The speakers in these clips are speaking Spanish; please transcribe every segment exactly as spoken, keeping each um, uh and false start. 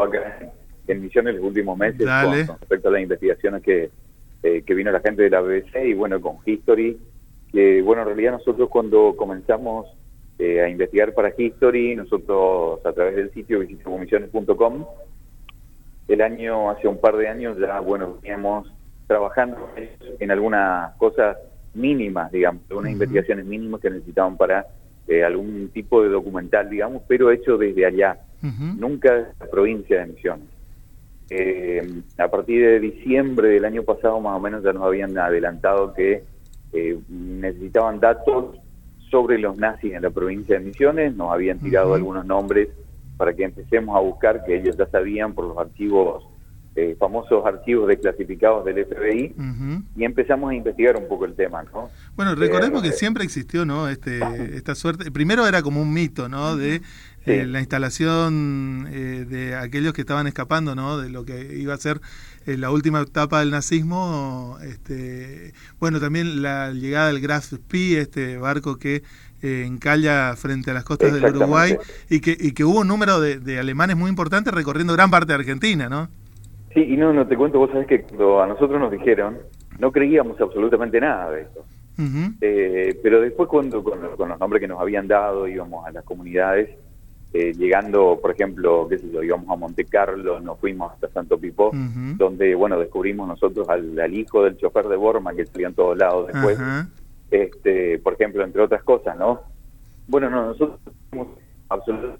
pasado acá en Misiones los últimos meses con, con respecto a las investigaciones que, eh, que vino la gente de la B B C y bueno, con History, que bueno, en realidad nosotros cuando comenzamos eh, a investigar para History, nosotros a través del sitio visitamos misiones punto com, el año, hace un par de años ya, bueno, veníamos trabajando en algunas cosas mínimas, digamos, algunas uh-huh. investigaciones mínimas que necesitaban para eh, algún tipo de documental, digamos, pero hecho desde allá, uh-huh. nunca de la provincia de Misiones. Eh, a partir de diciembre del año pasado, más o menos, ya nos habían adelantado que eh, necesitaban datos sobre los nazis en la provincia de Misiones, nos habían tirado uh-huh. algunos nombres para que empecemos a buscar, que ellos ya sabían por los archivos, eh, famosos archivos desclasificados del F B I, uh-huh. y empezamos a investigar un poco el tema, ¿no? Bueno, recordemos eh, que siempre existió, ¿no? Este, esta suerte, primero era como un mito, ¿no? De sí. eh, la instalación eh, de aquellos que estaban escapando, ¿no? De lo que iba a ser eh, la última etapa del nazismo, este, bueno, también la llegada del Graf Spee, este barco que Eh, encalla frente a las costas del Uruguay y que y que hubo un número de, de alemanes muy importante recorriendo gran parte de Argentina, ¿no? Sí, y no, no te cuento, vos sabés que cuando a nosotros nos dijeron, no creíamos absolutamente nada de esto. Uh-huh. Eh, pero después cuando con, con los nombres que nos habían dado, íbamos a las comunidades, eh, llegando, por ejemplo, qué sé yo, íbamos a Monte Carlo, nos fuimos hasta Santo Pipó, uh-huh. donde, bueno, descubrimos nosotros al, al hijo del chofer de Borman, que salió en todos lados después. Uh-huh. Este, por ejemplo, entre otras cosas, ¿no? Bueno, no, nosotros somos absolutamente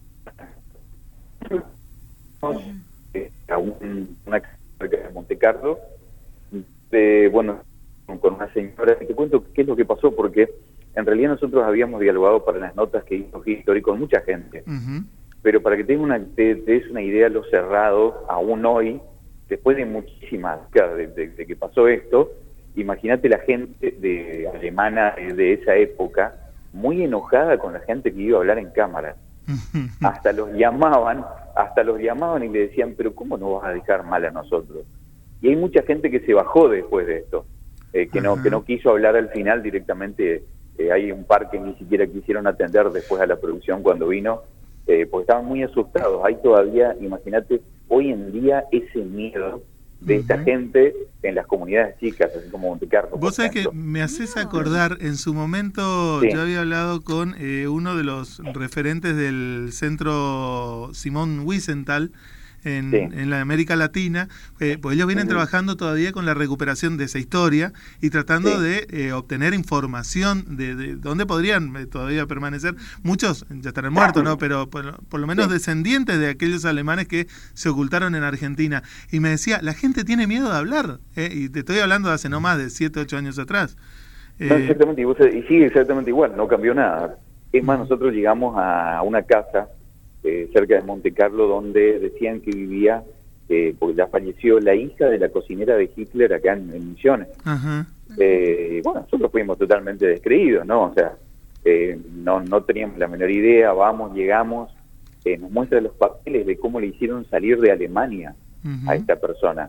a un, una cerca de Monte Carlo, de, bueno, con una señora, y te cuento qué es lo que pasó, porque en realidad nosotros habíamos dialogado para las notas que hizo History con mucha gente, uh-huh. pero para que tengas una, te, te des una idea lo cerrado, aún hoy, después de muchísimas, claro, de, de, de que pasó esto, imagínate la gente de alemana de esa época muy enojada con la gente que iba a hablar en cámara. Hasta los llamaban, hasta los llamaban y le decían, pero ¿cómo no vas a dejar mal a nosotros? Y hay mucha gente que se bajó después de esto, eh, que no que no quiso hablar al final directamente. Eh, hay un par que ni siquiera quisieron atender después a la producción cuando vino, eh, porque estaban muy asustados. Hay todavía, imagínate, hoy en día ese miedo de esta uh-huh. gente en las comunidades chicas, así como Monte Carlo. Vos sabés que me haces acordar, en su momento sí. yo había hablado con eh, uno de los referentes del centro Simón Wiesenthal en, sí. en la América Latina, eh, pues ellos vienen uh-huh. trabajando todavía con la recuperación de esa historia y tratando sí. de eh, obtener información de, de dónde podrían eh, todavía permanecer. Muchos ya estarán muertos, ¿no? Pero por, por lo menos sí. descendientes de aquellos alemanes que se ocultaron en Argentina. Y me decía, la gente tiene miedo de hablar, eh, y te estoy hablando de hace no más de siete, ocho años atrás. Eh, no, exactamente, y, vos, y sigue exactamente igual, no cambió nada. Es más, nosotros llegamos a una casa Eh, cerca de Monte Carlo, donde decían que vivía, eh, porque ya falleció, la hija de la cocinera de Hitler acá en, en Misiones. Uh-huh. Eh, bueno, nosotros fuimos totalmente descreídos, ¿no? O sea, eh, no, no teníamos la menor idea, vamos, llegamos, eh, nos muestra los papeles de cómo le hicieron salir de Alemania uh-huh. a esta persona,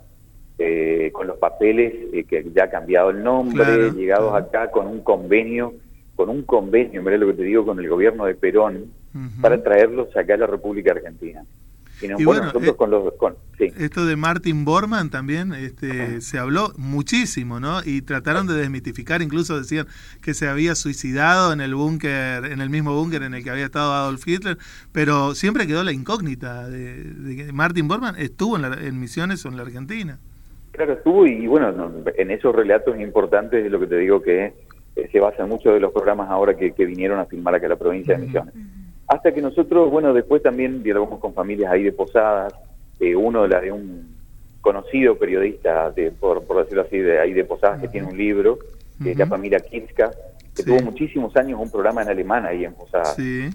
eh, con los papeles eh, que ya ha cambiado el nombre, claro, llegados claro. acá con un convenio, con un convenio, mirá lo que te digo, con el gobierno de Perón, uh-huh. para traerlos acá a la República Argentina. Y, no, y bueno, bueno, nosotros eh, con los... Con, sí. Esto de Martin Bormann también este, uh-huh. se habló muchísimo, ¿no? Y trataron de desmitificar, incluso decían que se había suicidado en el búnker, en el mismo búnker en el que había estado Adolf Hitler, pero siempre quedó la incógnita de, de que Martin Bormann estuvo en, la, en Misiones o en la Argentina. Claro, estuvo, y bueno, no, en esos relatos importantes es lo que te digo que eh, se basan muchos de los programas ahora que, que vinieron a filmar acá a la provincia uh-huh. de Misiones. Hasta que nosotros, bueno, después también dialogamos con familias ahí de Posadas, eh, uno la de un conocido periodista, de, por, por decirlo así, de ahí de Posadas, uh-huh. que tiene un libro, que uh-huh. es la familia Kitska, que sí. tuvo muchísimos años un programa en alemán ahí en Posadas. Sí.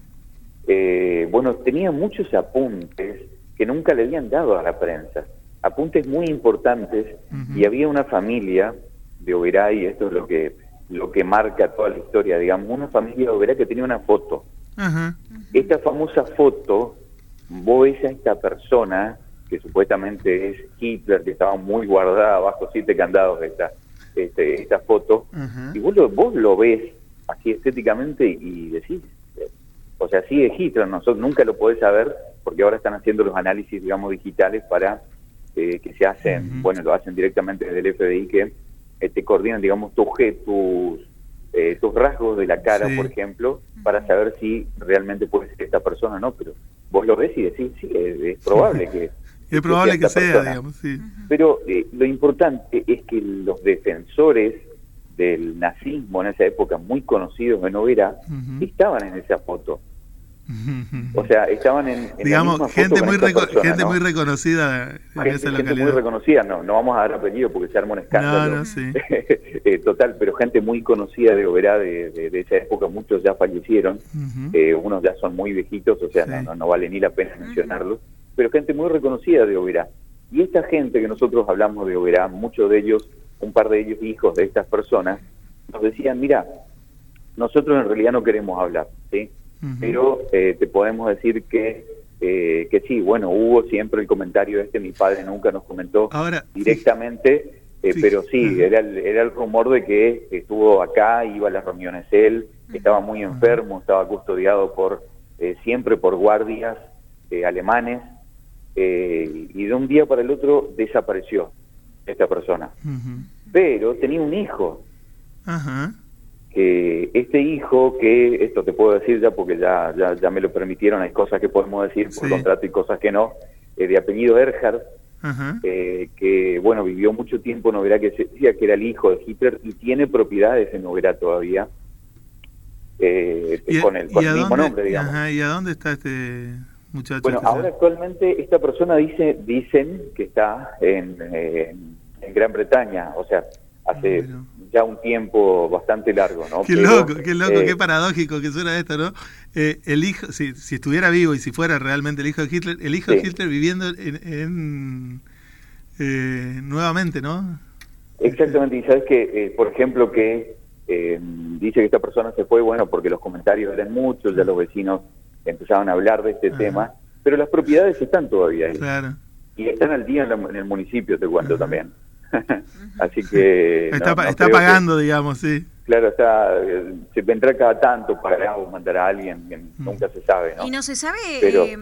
Eh, bueno, tenía muchos apuntes que nunca le habían dado a la prensa, apuntes muy importantes, uh-huh. y había una familia de Oberá, y esto es lo que, lo que marca toda la historia, digamos, una familia de Oberá que tenía una foto. Uh-huh. Esta famosa foto, vos ves a esta persona, que supuestamente es Hitler, que estaba muy guardada bajo siete candados de esta, este, esta foto, uh-huh. y vos lo, vos lo ves así estéticamente y decís, o sea, sí es Hitler, nosotros nunca lo podés saber, porque ahora están haciendo los análisis, digamos, digitales para eh, que se hacen, uh-huh. bueno, lo hacen directamente desde el F B I, que eh, te coordinan, digamos, tu, tus, eh, tus rasgos de la cara, sí. por ejemplo, para saber si realmente puede ser esta persona o no, pero vos lo ves y decís, sí, es, es probable sí. que... Es probable que, que sea, persona. digamos, sí. Pero eh, lo importante es que los defensores del nazismo en esa época, muy conocidos en Oberá, uh-huh. estaban en esa foto. Uh-huh. O sea, estaban en, en digamos, la misma gente, foto muy, persona, reco gente ¿no? muy reconocida en gente, esa gente muy reconocida, no, no vamos a dar apellido porque se arma un escándalo. No, no, sí. eh, total, pero gente muy conocida de Oberá de, de, de esa época, muchos ya fallecieron, uh-huh. eh, unos ya son muy viejitos, o sea, sí. no, no, no vale ni la pena mencionarlos, pero gente muy reconocida de Oberá. Y esta gente que nosotros hablamos de Oberá, muchos de ellos, un par de ellos hijos de estas personas, nos decían, mira, nosotros en realidad no queremos hablar, ¿sí? Uh-huh. Pero eh, te podemos decir que eh, que sí, bueno, hubo siempre el comentario este, mi padre nunca nos comentó Ahora, directamente, sí. Eh, sí. pero sí, uh-huh. era, el, era el rumor de que estuvo acá, iba a las reuniones él, uh-huh. estaba muy enfermo, uh-huh. estaba custodiado por eh, siempre por guardias eh, alemanes, eh, y de un día para el otro desapareció esta persona. Uh-huh. Pero tenía un hijo. Ajá. Que este hijo, que esto te puedo decir ya porque ya ya, ya me lo permitieron, hay cosas que podemos decir por sí. contrato y cosas que no, eh, de apellido Erhard, eh, que bueno, vivió mucho tiempo en Oberá, que se decía que era el hijo de Hitler y tiene propiedades en Oberá todavía, eh, a, con el, con el mismo dónde, nombre, digamos. Ajá, ¿y a dónde está este muchacho? Bueno, ahora sea? actualmente esta persona dice dicen que está en, eh, en Gran Bretaña, o sea, hace... Bueno. ya un tiempo bastante largo, ¿no? Qué Pero, loco, qué loco, eh, qué paradójico que suena esto, ¿no? Eh, el hijo, si, si estuviera vivo y si fuera realmente el hijo de Hitler, el hijo sí. de Hitler viviendo en, en eh, nuevamente, ¿no? Exactamente, y sabes que, eh, por ejemplo, que eh, dice que esta persona se fue, bueno, porque los comentarios eran muchos, ya los vecinos empezaban a hablar de este Ajá. tema, pero las propiedades están todavía ahí. Claro. Y están al día en, la, en el municipio, te cuento Ajá. también. Así que está, no, no está pagando que, digamos sí claro, está se vendrá cada tanto pagará o mandará a alguien que mm. nunca se sabe, ¿no? Y no se sabe Pero, eh,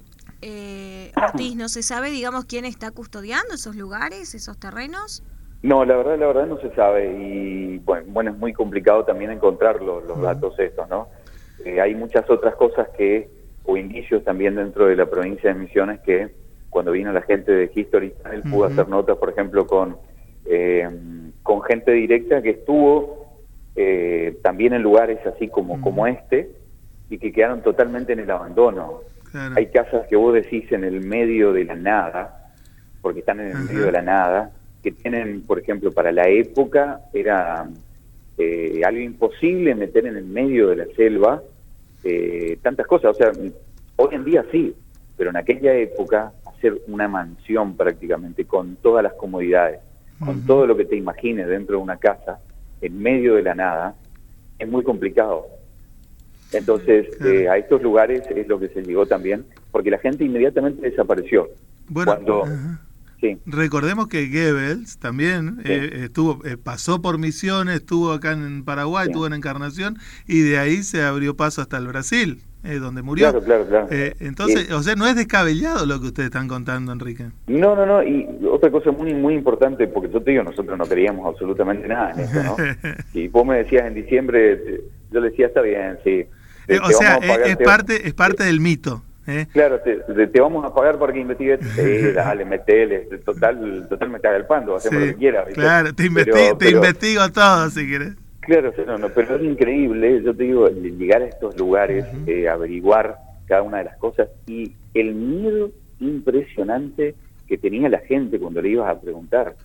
eh, Ortiz, no se sabe digamos quién está custodiando esos lugares, esos terrenos. No, la verdad la verdad no se sabe y bueno, bueno es muy complicado también encontrar los, los mm. datos estos, ¿no? Eh, hay muchas otras cosas que o indicios también dentro de la provincia de Misiones que cuando vino la gente de History Channel pudo uh-huh. hacer notas, por ejemplo, con eh, con gente directa que estuvo eh, también en lugares así como, uh-huh. como este y que quedaron totalmente en el abandono. Claro. Hay casas que vos decís en el medio de la nada, porque están en el uh-huh. medio de la nada, que tienen, por ejemplo, para la época era eh, algo imposible meter en el medio de la selva eh, tantas cosas. O sea, hoy en día sí, pero en aquella época hacer una mansión prácticamente con todas las comodidades, uh-huh. con todo lo que te imagines dentro de una casa, en medio de la nada, es muy complicado. Entonces, uh-huh. eh, a estos lugares es lo que se llegó también, porque la gente inmediatamente desapareció. Bueno, Cuando, uh-huh. sí. recordemos que Goebbels también sí. eh, estuvo eh, pasó por Misiones, estuvo acá en Paraguay, sí. estuvo en Encarnación, y de ahí se abrió paso hasta el Brasil. Eh, donde murió. Claro, claro, claro. Eh, entonces, eh, o sea, no es descabellado lo que ustedes están contando, Enrique. No, no, no, y otra cosa muy muy importante, porque yo te digo, nosotros no queríamos absolutamente nada en eso, ¿no? Y vos me decías en diciembre, yo le decía, está bien, sí. Te, eh, o sea, pagar, es, parte es parte del mito. ¿eh? Claro, te, te, te vamos a pagar para que investigues, sí, dale, metele, total, total me caga el pando, hacemos sí, lo que quieras. Claro, te, investi pero, te pero, investigo todo, si querés. Claro, no, no, pero es increíble, yo te digo, llegar a estos lugares, uh-huh. eh, averiguar cada una de las cosas y el miedo impresionante que tenía la gente cuando le ibas a preguntar.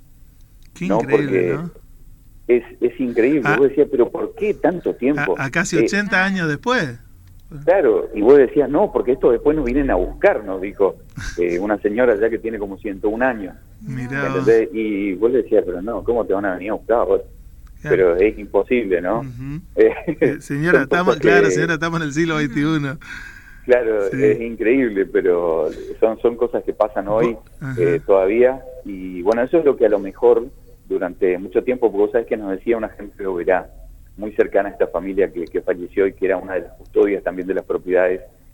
Qué ¿no? increíble, Porque ¿no? Es, es increíble, ah, vos decías, pero ¿por qué tanto tiempo? A, a casi ochenta eh, años después. Claro, y vos decías, no, porque esto después nos vienen a buscar, nos dijo eh, una señora ya que tiene como ciento un años. Mirá. Y vos le decías, pero no, ¿cómo te van a venir a buscar vos? Claro. Pero es imposible, ¿no? Uh-huh. eh, señora, estamos, que, claro, señora, estamos en el siglo veintiuno. Claro, sí. Es increíble, pero son son cosas que pasan hoy uh-huh. eh, todavía. Y bueno, eso es lo que a lo mejor durante mucho tiempo, porque vos sabés que nos decía una gente de Oberá, muy cercana a esta familia que, que falleció y que era una de las custodias también de las propiedades,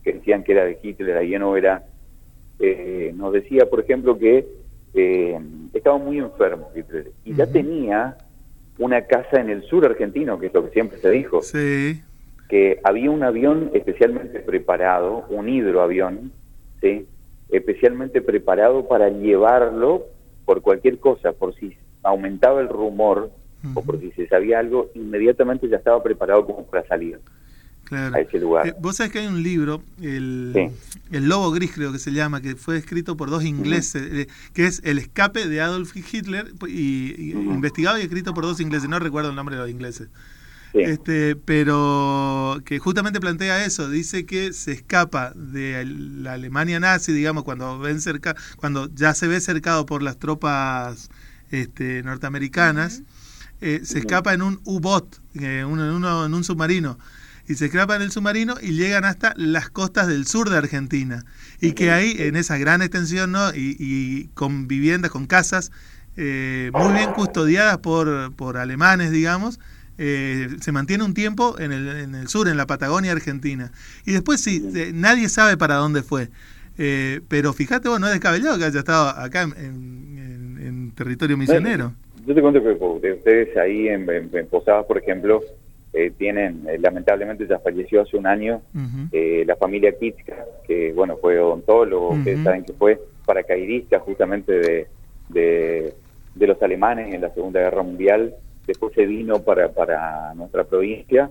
que decían que era de Hitler, ahí no era. Eh, nos decía, por ejemplo, que eh, estaba muy enfermo Hitler, y uh-huh. ya tenía una casa en el sur argentino, que es lo que siempre se dijo. Sí. Que había un avión especialmente preparado, un hidroavión, ¿sí? especialmente preparado para llevarlo por cualquier cosa, por si aumentaba el rumor uh-huh. o por si se sabía algo, inmediatamente ya estaba preparado como para salir claro. a ese lugar. Eh, vos sabés que hay un libro, el, sí. el Lobo Gris creo que se llama, que fue escrito por dos ingleses, uh-huh. eh, que es El escape de Adolf Hitler, y, y uh-huh. investigado y escrito por dos ingleses, no recuerdo el nombre de los ingleses. Sí. Este, pero que justamente plantea eso, dice que se escapa de la Alemania nazi, digamos, cuando ven cerca, cuando ya se ve cercado por las tropas este, norteamericanas, uh-huh. eh, se uh-huh. escapa en un U-boat, eh, uno, uno, en un submarino, y se escapan en el submarino y llegan hasta las costas del sur de Argentina, y uh-huh. que ahí, en esa gran extensión, ¿no? y, y con viviendas, con casas eh, muy bien custodiadas por, por alemanes, digamos, Eh, se mantiene un tiempo en el, en el sur, en la Patagonia Argentina. Y después sí, eh, nadie sabe para dónde fue. Eh, pero fíjate vos, no es descabellado que haya estado acá en, en, en territorio misionero. Bueno, yo te cuento que ustedes ahí en, en, en Posadas, por ejemplo, eh, tienen, eh, lamentablemente ya falleció hace un año, uh-huh. eh, la familia Kitzka, que bueno, fue odontólogo, uh-huh. ustedes saben que fue paracaidista justamente de, de, de los alemanes en la Segunda Guerra Mundial. Después se vino para, para nuestra provincia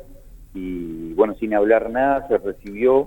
y, bueno, sin hablar nada, se recibió,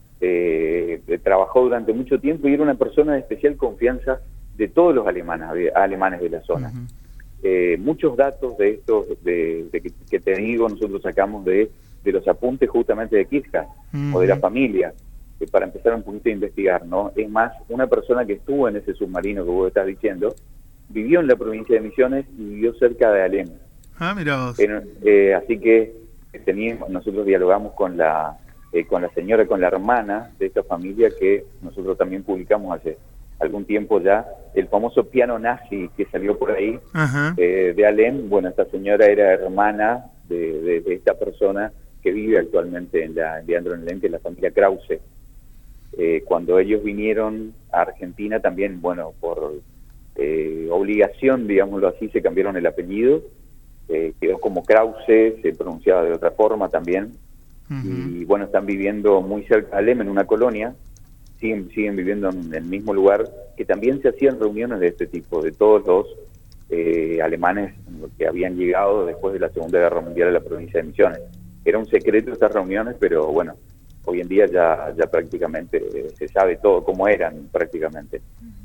eh, trabajó durante mucho tiempo y era una persona de especial confianza de todos los alemanes, de, alemanes de la zona. Uh-huh. Eh, muchos datos de estos de, de que, que te digo, nosotros sacamos de, de los apuntes justamente de Kitzka uh-huh. o de la familia, eh, para empezar un poquito a investigar, ¿no? Es más, una persona que estuvo en ese submarino que vos estás diciendo, vivió en la provincia de Misiones y vivió cerca de Alem. Ah, mira vos. Eh, eh, así que teníamos, nosotros dialogamos con la eh, con la señora, con la hermana de esta familia, que nosotros también publicamos hace algún tiempo ya, el famoso piano nazi que salió por ahí, eh, de Alem. Bueno, esta señora era hermana de, de, de esta persona que vive actualmente en la en Leandro en Alem, que es la familia Krause. Eh, cuando ellos vinieron a Argentina también, bueno, por eh, obligación, digámoslo así, se cambiaron el apellido. Eh, quedó como Krause, se pronunciaba de otra forma también, uh-huh. y bueno, están viviendo muy cerca de Alem, en una colonia, siguen siguen viviendo en el mismo lugar, que también se hacían reuniones de este tipo, de todos los eh, alemanes que habían llegado después de la Segunda Guerra Mundial a la provincia de Misiones. Era un secreto estas reuniones, pero bueno, hoy en día ya, ya prácticamente eh, se sabe todo, cómo eran prácticamente.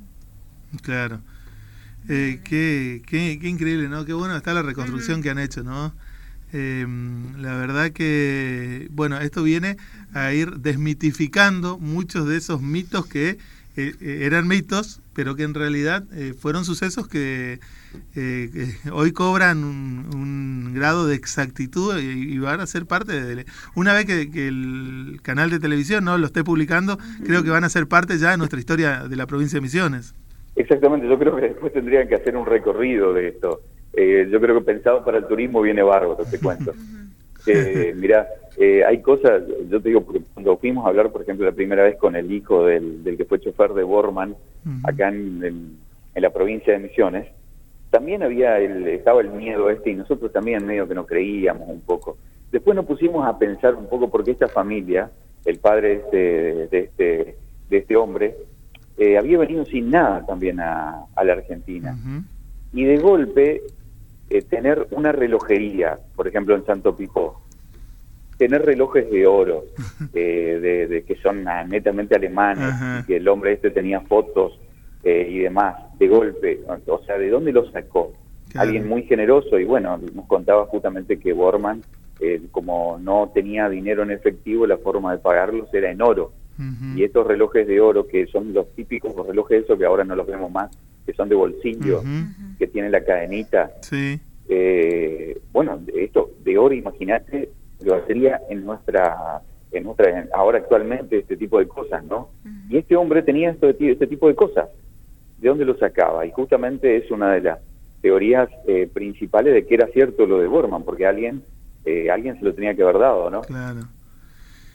Claro. Eh, qué, qué, qué increíble, ¿no? Qué bueno está la reconstrucción uh-huh. que han hecho, ¿no? Eh, la verdad que, bueno, esto viene a ir desmitificando muchos de esos mitos que eh, eran mitos, pero que en realidad eh, fueron sucesos que, eh, que hoy cobran un, un grado de exactitud y, y van a ser parte de... Una vez que, que el canal de televisión no lo esté publicando, uh-huh. creo que van a ser parte ya de nuestra historia de la provincia de Misiones. Exactamente, yo creo que después tendrían que hacer un recorrido de esto. Eh, yo creo que pensado para el turismo viene bárbaro, te cuento. Eh, mirá, eh, hay cosas, yo te digo, porque cuando fuimos a hablar, por ejemplo, la primera vez con el hijo del, del que fue chofer de Bormann, uh-huh. acá en, en, en la provincia de Misiones, también había el, estaba el miedo este, y nosotros también medio que no creíamos un poco. Después nos pusimos a pensar un poco, porque esta familia, el padre de este, de este, de este hombre, Eh, había venido sin nada también a, a la Argentina. Uh-huh. Y de golpe, eh, tener una relojería, por ejemplo en Santo Pipó, tener relojes de oro, eh, de, de que son uh, netamente alemanes, uh-huh. y que el hombre este tenía fotos eh, y demás, de golpe, o sea, ¿de dónde lo sacó? Claro. Alguien muy generoso, y bueno, nos contaba justamente que Bormann, eh, como no tenía dinero en efectivo, la forma de pagarlos era en oro. Uh-huh. Y estos relojes de oro, que son los típicos los relojes esos que ahora no los vemos más, que son de bolsillo, uh-huh. que tienen la cadenita. Sí. Eh, bueno, esto de oro, imagínate, lo hacería en nuestra, en nuestra, ahora actualmente, este tipo de cosas, ¿no? Uh-huh. Y este hombre tenía esto, este tipo de cosas. ¿De dónde lo sacaba? Y justamente es una de las teorías eh, principales de que era cierto lo de Bormann, porque alguien, eh, alguien se lo tenía que haber dado, ¿no? Claro.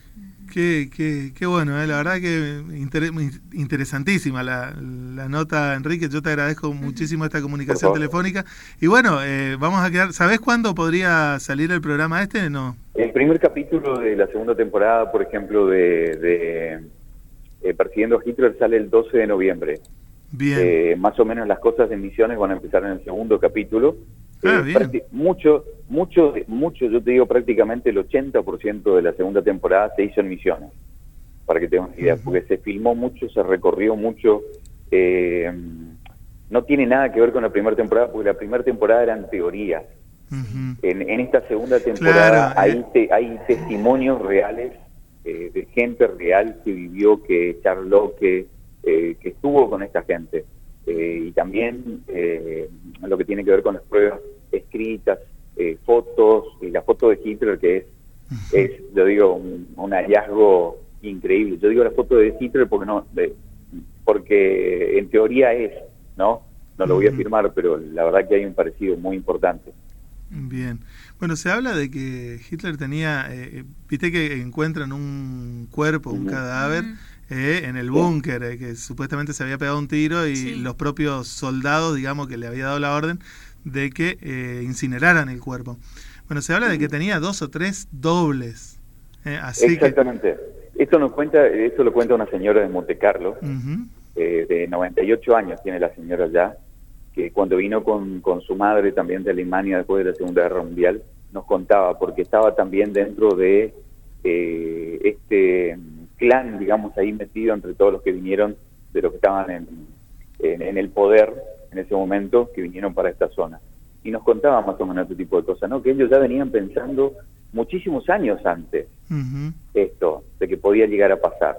Qué, qué, qué bueno, ¿eh? La verdad que inter, interesantísima la, la nota, Enrique. Yo te agradezco muchísimo esta comunicación telefónica. Y bueno, eh, vamos a quedar. ¿Sabés cuándo podría salir el programa este? No. El primer capítulo de la segunda temporada, por ejemplo, de, de eh, Persiguiendo a Hitler sale el doce de noviembre. Bien. Eh, más o menos las cosas de Misiones van a empezar en el segundo capítulo. Ah, eh, bien. Mucho, mucho, mucho, yo te digo prácticamente el ochenta por ciento de la segunda temporada se hizo en Misiones, para que tengas una idea, uh-huh. porque se filmó mucho, se recorrió mucho. Eh, no tiene nada que ver con la primera temporada, porque la primera temporada eran teorías. Uh-huh. En, en esta segunda temporada claro, hay, te, hay testimonios reales eh, de gente real que vivió, que charló, que, eh, que estuvo con esta gente. Eh, y también eh, lo que tiene que ver con las pruebas escritas, eh, fotos, y la foto de Hitler que es, uh-huh. es yo digo, un, un hallazgo increíble. Yo digo la foto de Hitler porque no, de, porque en teoría es, ¿no? No lo voy a afirmar, pero la verdad que hay un parecido muy importante. Bien. Bueno, se habla de que Hitler tenía, eh, viste que encuentran un cuerpo, un uh-huh. cadáver, eh, en el búnker, eh, que supuestamente se había pegado un tiro y sí. los propios soldados, digamos, que le había dado la orden de que eh, incineraran el cuerpo. Bueno, se habla uh-huh. de que tenía dos o tres dobles. Eh, así Exactamente. Que... Esto nos cuenta, esto lo cuenta una señora de Monte Carlo, uh-huh. eh, de noventa y ocho años tiene la señora ya, que cuando vino con, con su madre también de Alemania después de la Segunda Guerra Mundial, nos contaba, porque estaba también dentro de eh, este clan, digamos, ahí metido entre todos los que vinieron, de los que estaban en, en, en el poder en ese momento, que vinieron para esta zona. Y nos contaba más o menos este tipo de cosas, ¿no? Que ellos ya venían pensando muchísimos años antes uh-huh. esto, de que podía llegar a pasar.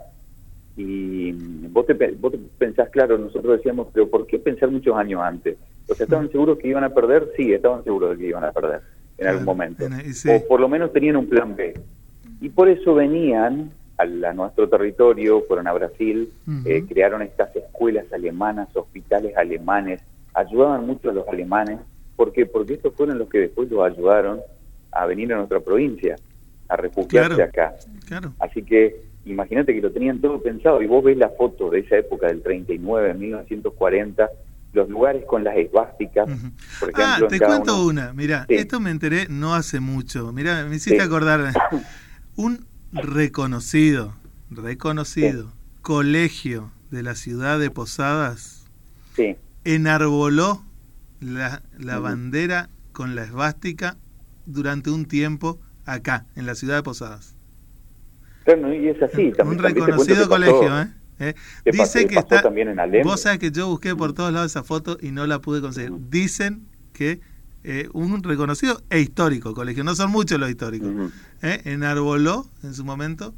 Y vos te, vos te pensás, claro, nosotros decíamos, pero ¿por qué pensar muchos años antes? O sea, ¿estaban seguros que iban a perder? Sí, estaban seguros de que iban a perder en claro, algún momento. En, sí. O por lo menos tenían un plan B. Y por eso venían a, a nuestro territorio, fueron a Brasil, uh-huh. eh, crearon estas escuelas alemanas, hospitales alemanes, ayudaban mucho a los alemanes. ¿Por qué? Porque estos fueron los que después los ayudaron a venir a nuestra provincia, a refugiarse claro, acá. Claro. Así que imagínate que lo tenían todo pensado, y vos ves la foto de esa época del treinta y nueve, mil novecientos cuarenta, los lugares con las esvásticas, uh-huh. por ejemplo. Ah, te cuento uno. una, mira, sí. esto me enteré no hace mucho, mira, me hiciste sí. acordar, un reconocido, reconocido sí. colegio de la ciudad de Posadas sí. enarboló la, la uh-huh. bandera con la esvástica durante un tiempo acá, en la ciudad de Posadas. Claro, y es así. También, un reconocido colegio, ¿eh? ¿Eh? Dice pasó, que está... también en Alem. Vos sabés que yo busqué por todos lados esa foto y no la pude conseguir. Uh-huh. Dicen que eh, un reconocido e histórico colegio, no son muchos los históricos, uh-huh. ¿eh? enarboló en su momento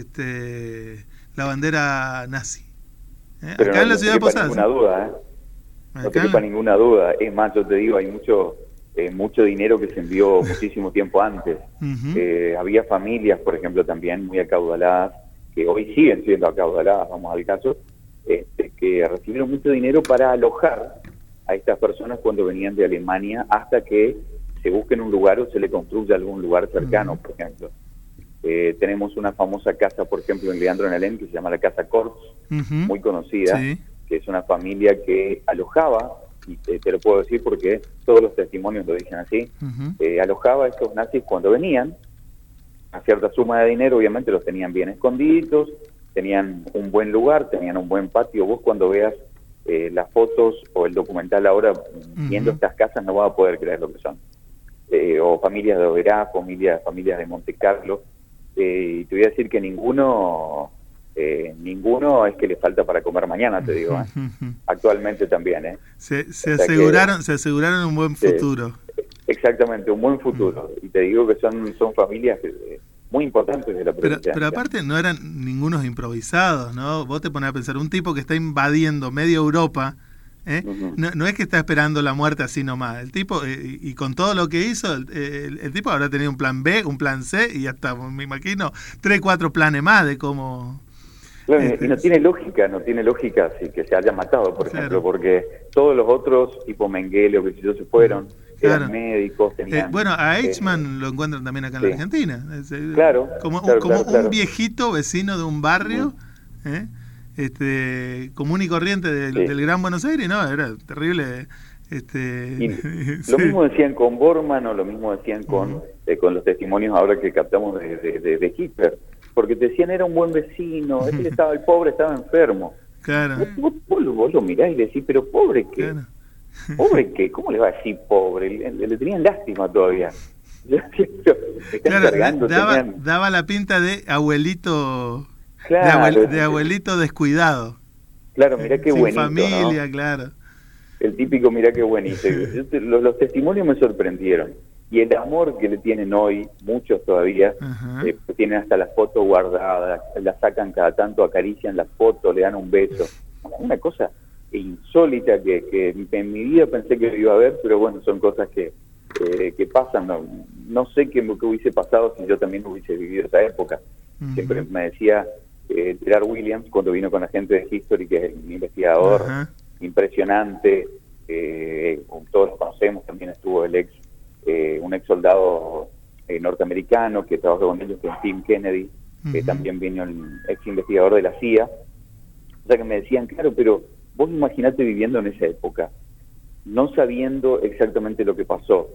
este, la bandera nazi. ¿eh? Acá no, en la no ciudad de Posadas. No te quepa ninguna duda, ¿eh? No te quepa ninguna duda. Es más, yo te digo, hay mucho... Eh, mucho dinero que se envió muchísimo tiempo antes. Uh-huh. Eh, había familias, por ejemplo, también muy acaudaladas, que hoy siguen siendo acaudaladas, vamos al caso, este, que recibieron mucho dinero para alojar a estas personas cuando venían de Alemania hasta que se busquen un lugar o se le construya algún lugar cercano, uh-huh. por ejemplo. Eh, tenemos una famosa casa, por ejemplo, en Leandro, en Alem, que se llama la Casa Kortz, uh-huh. muy conocida, sí. que es una familia que alojaba, y te, te lo puedo decir porque todos los testimonios lo dicen así, uh-huh. eh, alojaba a estos nazis cuando venían, a cierta suma de dinero, obviamente los tenían bien escondidos, tenían un buen lugar, tenían un buen patio. Vos cuando veas eh, las fotos o el documental ahora, uh-huh. viendo estas casas, no vas a poder creer lo que son. Eh, o familias de Oberá, familias, familias de Monte Carlo, eh, y te voy a decir que ninguno... Eh, ninguno es que le falta para comer mañana, te digo, ¿eh? Actualmente también, ¿eh? Se, se aseguraron, que, se aseguraron un buen futuro. Eh, exactamente, un buen futuro. Uh-huh. Y te digo que son son familias eh, muy importantes de la provincia. Pero, pero aparte no eran ningunos improvisados, ¿no? Vos te pones a pensar, un tipo que está invadiendo media Europa, ¿eh? Uh-huh. no, no es que está esperando la muerte así nomás. El tipo, eh, y, y con todo lo que hizo, el, el, el tipo habrá tenido un plan B, un plan C, y hasta, me imagino, tres, cuatro planes más de cómo... Claro, este, y no tiene lógica, no tiene lógica sí, que se haya matado, por claro. ejemplo, porque todos los otros, tipo Mengele o que si yo se fueron, claro. eran médicos. Tenían, eh, bueno, a Eichmann eh, lo encuentran también acá en sí. la Argentina. Es, claro. Como, claro, como claro, un claro. viejito vecino de un barrio, uh-huh. ¿eh? este común y corriente del, sí. del Gran Buenos Aires, no, era terrible. Este, sí. Lo mismo decían con Bormann, o lo mismo decían con, uh-huh. eh, con los testimonios ahora que captamos de, de, de, de Hitler, porque te decían era un buen vecino, él estaba, el pobre estaba enfermo. Claro. Vos, vos, vos lo mirás y decís, pero pobre qué, claro. pobre qué, ¿cómo le va a decir pobre? Le, le, le tenían lástima todavía. Claro, cargando, daba, tenían... daba la pinta de abuelito, claro, de, abuel, de abuelito descuidado. Claro, mirá qué sin buenito, familia, ¿no? Claro. El típico, mirá qué buenito. los, los testimonios me sorprendieron. Y el amor que le tienen hoy, muchos todavía, uh-huh. eh, tienen hasta las fotos guardadas, la sacan cada tanto, acarician las fotos, le dan un beso. Una cosa insólita que, que en mi vida pensé que iba a ver, pero bueno, son cosas que, eh, que pasan. No, no sé qué, qué hubiese pasado si yo también hubiese vivido esa época. Uh-huh. Siempre me decía eh, Gerard Williams, cuando vino con la gente de History, que es un investigador uh-huh. impresionante, eh, todos lo conocemos, también estuvo el ex Eh, un ex soldado eh, norteamericano que trabajó con ellos, que es Tim Kennedy, uh-huh. que también vino el ex investigador de la C I A. O sea que me decían, claro, pero vos imaginate viviendo en esa época, no sabiendo exactamente lo que pasó.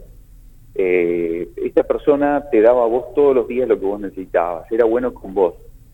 Eh, esta persona te daba a vos todos los días lo que vos necesitabas, era bueno con vos,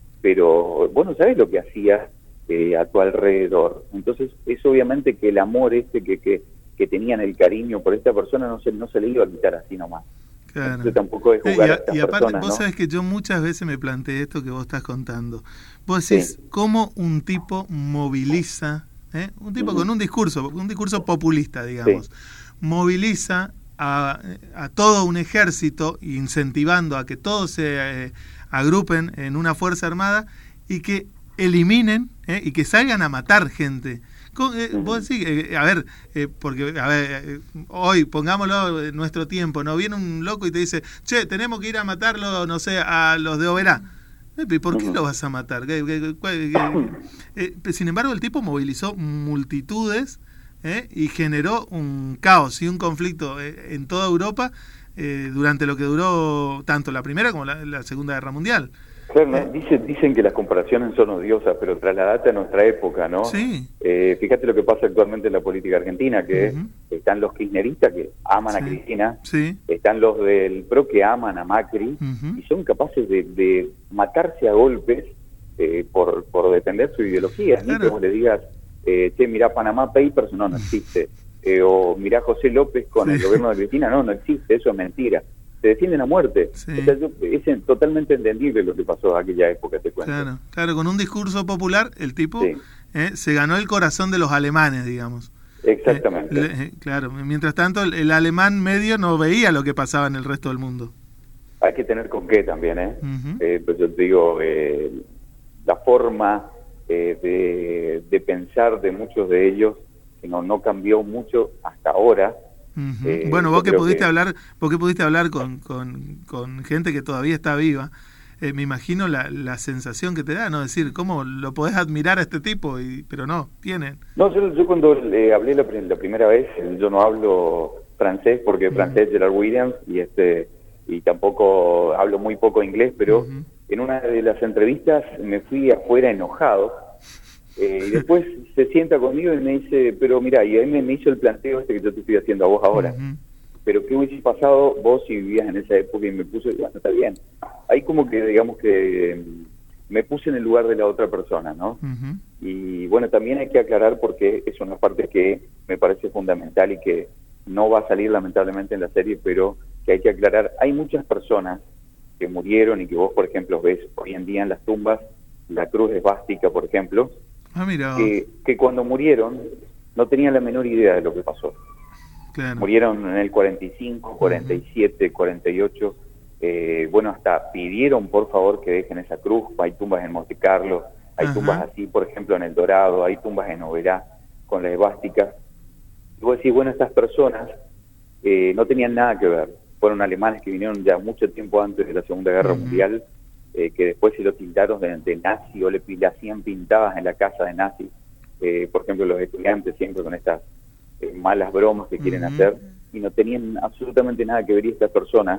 pero vos no sabés lo que hacía eh, a tu alrededor. Entonces es obviamente que el amor este que... que que tenían el cariño por esta persona no se no se le iba a quitar así nomás. Claro. Entonces tampoco es jugar eh, y a, a estas y aparte, personas, vos ¿no? sabés que yo muchas veces me planteé esto que vos estás contando. Vos decís, sí. ¿cómo un tipo moviliza, eh? un tipo uh-huh. con un discurso, un discurso populista, digamos, sí. moviliza a, a todo un ejército, incentivando a que todos se eh, agrupen en una fuerza armada y que eliminen eh, y que salgan a matar gente? Eh, vos decís, eh, a ver, eh, porque a ver, eh, hoy, pongámoslo en nuestro tiempo, ¿no? Viene un loco y te dice, che, tenemos que ir a matarlo, no sé, a los de Oberá. ¿Y por qué lo vas a matar? ¿Qué, qué, qué, qué? Eh, sin embargo, el tipo movilizó multitudes eh, y generó un caos y un conflicto eh, en toda Europa eh, durante lo que duró tanto la Primera como la, la Segunda Guerra Mundial. Claro, ¿no? Dicen, dicen que las comparaciones son odiosas, pero trasladate a nuestra época, ¿no? Sí. Eh, fíjate lo que pasa actualmente en la política argentina, que uh-huh. están los kirchneristas que aman sí. a Cristina, sí. están los del P R O que aman a Macri, uh-huh. y son capaces de, de matarse a golpes eh, por, por defender su ideología. Claro. Ni que vos le digas, eh, che, mirá Panamá Papers, no, no existe. Eh, o mirá José López con sí. el gobierno de Cristina, no, no existe, eso es mentira. Se defienden a muerte. Sí. O sea, yo, es totalmente entendible lo que pasó en aquella época, te cuento. Claro, claro, con un discurso popular, el tipo sí. eh, se ganó el corazón de los alemanes, digamos. Exactamente. Eh, eh, claro, mientras tanto, el, el alemán medio no veía lo que pasaba en el resto del mundo. Hay que tener con qué también, ¿eh? Uh-huh. eh pues yo te digo, eh, la forma eh, de, de pensar de muchos de ellos, que no, no cambió mucho hasta ahora. Uh-huh. Eh, bueno, vos que pudiste que... hablar, vos que pudiste hablar con, con, con gente que todavía está viva, eh, me imagino la, la sensación que te da, ¿no? Decir, ¿cómo lo podés admirar a este tipo? Y, pero no, tienen. No, yo, yo cuando le hablé la, la primera vez, yo no hablo francés, porque uh-huh. francés Gerard Williams, y este y tampoco hablo muy poco inglés, pero uh-huh. en una de las entrevistas me fui afuera enojado, Eh, y después se sienta conmigo y me dice, pero mira, y ahí me, me hizo el planteo este que yo te estoy haciendo a vos ahora. Uh-huh. Pero ¿qué hubiese pasado vos si vivías en esa época? Y me puse, bueno, está bien. Ahí como que, digamos que me puse en el lugar de la otra persona, ¿no? Uh-huh. Y bueno, también hay que aclarar, porque es una parte que me parece fundamental y que no va a salir lamentablemente en la serie, pero que hay que aclarar. Hay muchas personas que murieron y que vos, por ejemplo, ves hoy en día en las tumbas, la cruz esvástica, por ejemplo, Ah, mira. Que, que cuando murieron no tenían la menor idea de lo que pasó. Claro. Murieron en el cuarenta y cinco, cuarenta y siete, uh-huh. cuarenta y ocho. Eh, bueno, hasta pidieron por favor que dejen esa cruz. Hay tumbas en Monte Carlo, hay uh-huh. tumbas así, por ejemplo, en El Dorado, hay tumbas en Oberá con la esvástica. Y vos decís, bueno, estas personas eh, no tenían nada que ver. Fueron alemanes que vinieron ya mucho tiempo antes de la Segunda Guerra uh-huh. Mundial. Eh, que después se lo tildaron de, de nazi o le, le hacían pintadas en la casa de nazi, eh, por ejemplo los estudiantes siempre con estas eh, malas bromas que quieren uh-huh. hacer, y no tenían absolutamente nada que ver, y estas personas,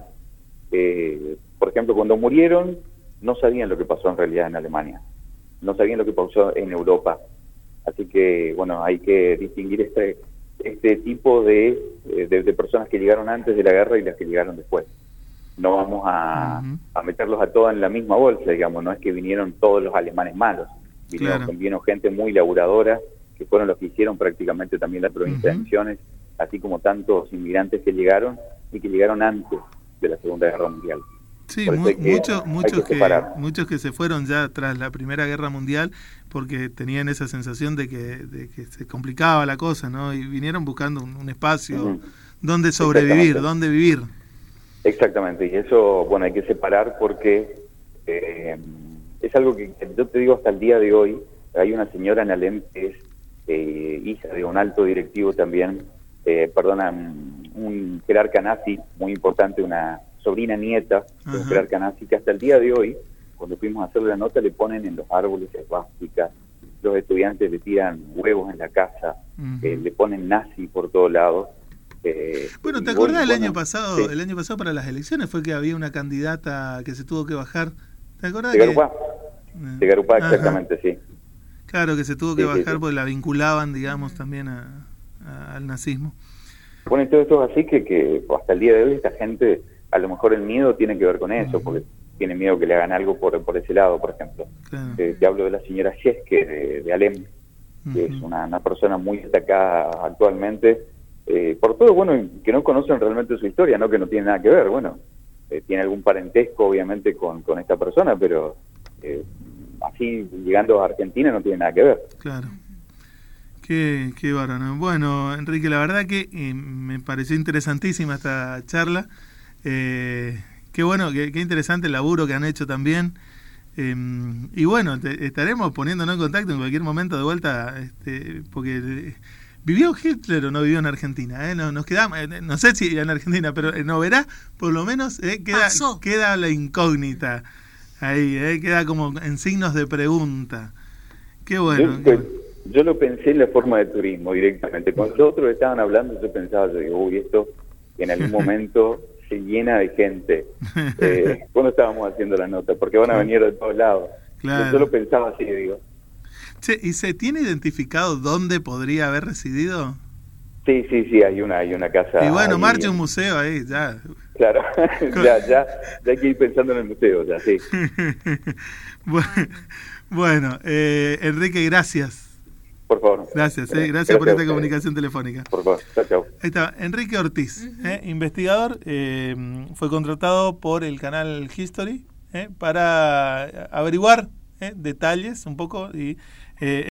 eh, por ejemplo, cuando murieron, no sabían lo que pasó en realidad en Alemania, no sabían lo que pasó en Europa. Así que, bueno, hay que distinguir este, este tipo de, de, de personas que llegaron antes de la guerra y las que llegaron después. No vamos a, uh-huh. a meterlos a todos en la misma bolsa, digamos, no es que vinieron todos los alemanes malos, vinieron, claro. vino gente muy laburadora, que fueron los que hicieron prácticamente también la provincia uh-huh. de Misiones, así como tantos inmigrantes que llegaron y que llegaron antes de la Segunda Guerra Mundial. Sí, mu- que, mucho, muchos, que, que, muchos que se fueron ya tras la Primera Guerra Mundial porque tenían esa sensación de que, de que se complicaba la cosa, ¿no? Y vinieron buscando un, un espacio uh-huh. donde sobrevivir, donde vivir. Exactamente, y eso, bueno, hay que separar porque eh, es algo que yo te digo hasta el día de hoy. Hay una señora en Alem que es eh, hija de un alto directivo también, eh, perdona, un jerarca nazi muy importante, una sobrina nieta de un jerarca nazi, que hasta el día de hoy, cuando fuimos a hacerle la nota, le ponen en los árboles esvásticas, los estudiantes le tiran huevos en la casa, uh-huh. eh, le ponen nazi por todos lados. Eh, bueno, ¿te acordás el bueno, año pasado? Sí. El año pasado para las elecciones fue que había una candidata que se tuvo que bajar. ¿Te acordás? De Garupá, que... de Garupá exactamente, Ajá. sí. Claro, que se tuvo que sí, bajar sí, sí. porque la vinculaban, digamos, también a, a, al nazismo. Bueno, y todo esto es así que, que hasta el día de hoy esta gente, a lo mejor el miedo tiene que ver con eso, uh-huh. porque tiene miedo que le hagan algo por, por ese lado, por ejemplo. Claro. Eh, te hablo de la señora Jeske de, de Alem, uh-huh. que es una, una persona muy destacada actualmente, eh, por todo, bueno, que no conocen realmente su historia, no que no tiene nada que ver, bueno, eh, tiene algún parentesco obviamente con, con esta persona, pero eh, así llegando a Argentina no tiene nada que ver. Claro. Qué, qué bárbaro. Bueno, Enrique, la verdad que eh, me pareció interesantísima esta charla. Eh, qué bueno, qué, qué interesante el laburo que han hecho también. Eh, y bueno, te, estaremos poniéndonos en contacto en cualquier momento de vuelta, este, porque eh, ¿vivió Hitler o no vivió en Argentina? Eh? No, nos quedamos, eh, no sé si en Argentina, pero eh, no verá, por lo menos eh, queda, queda la incógnita ahí, eh, queda como en signos de pregunta. Qué bueno. Yo, qué bueno. Yo lo pensé en la forma de turismo directamente. Cuando otros estaban hablando, yo pensaba, yo digo, uy, esto en algún momento se llena de gente. Eh, cuando estábamos haciendo la nota, porque van a venir de todos lados. Claro. Yo lo pensaba así, digo. Che, ¿y se tiene identificado dónde podría haber residido? Sí, sí, sí, hay una, hay una casa. Y bueno, marcha un museo ahí, ya. Claro, ya, ya, ya hay que ir pensando en el museo, ya, sí. bueno, bueno eh, Enrique, gracias. Por favor. Gracias, eh, gracias, gracias por esta comunicación telefónica. Por favor, chao, chao. Ahí está, Enrique Ortiz, uh-huh. eh, investigador, eh, fue contratado por el canal History eh, para averiguar eh, detalles un poco y... Eh,